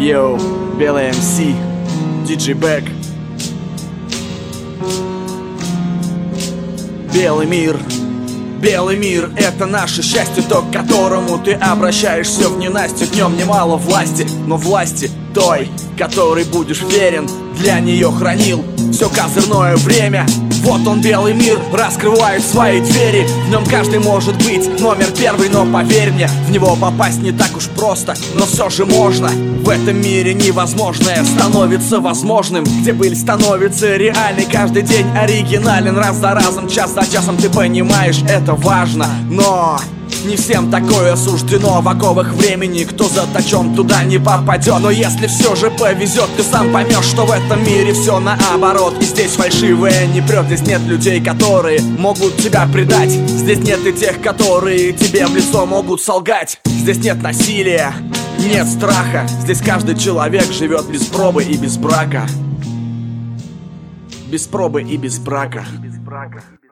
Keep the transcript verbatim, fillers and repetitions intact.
Йоу, Белый эм си, диджей Бэк. Белый мир, белый мир — это наше счастье, то, к которому ты обращаешься в ненастье. Днем немало власти, но власти той, которой будешь верен, для нее хранил все козырное время. Вот он, белый мир, раскрывает свои двери. В нем каждый может быть номер первый, но поверь мне, в него попасть не так уж просто, но все же можно. В этом мире невозможное становится возможным, где быль становится реальной. Каждый день оригинален, раз за разом, час за часом, ты понимаешь, это важно. Но не всем такое суждено, в оковах времени кто заточен, туда не попадет. Но если все же повезет, ты сам поймешь, что в этом мире все наоборот. И здесь фальшивое не прет, здесь нет людей, которые могут тебя предать. Здесь нет и тех, которые тебе в лицо могут солгать. Здесь нет насилия, нет страха. Здесь каждый человек живет без пробы и без брака. Без пробы и без брака.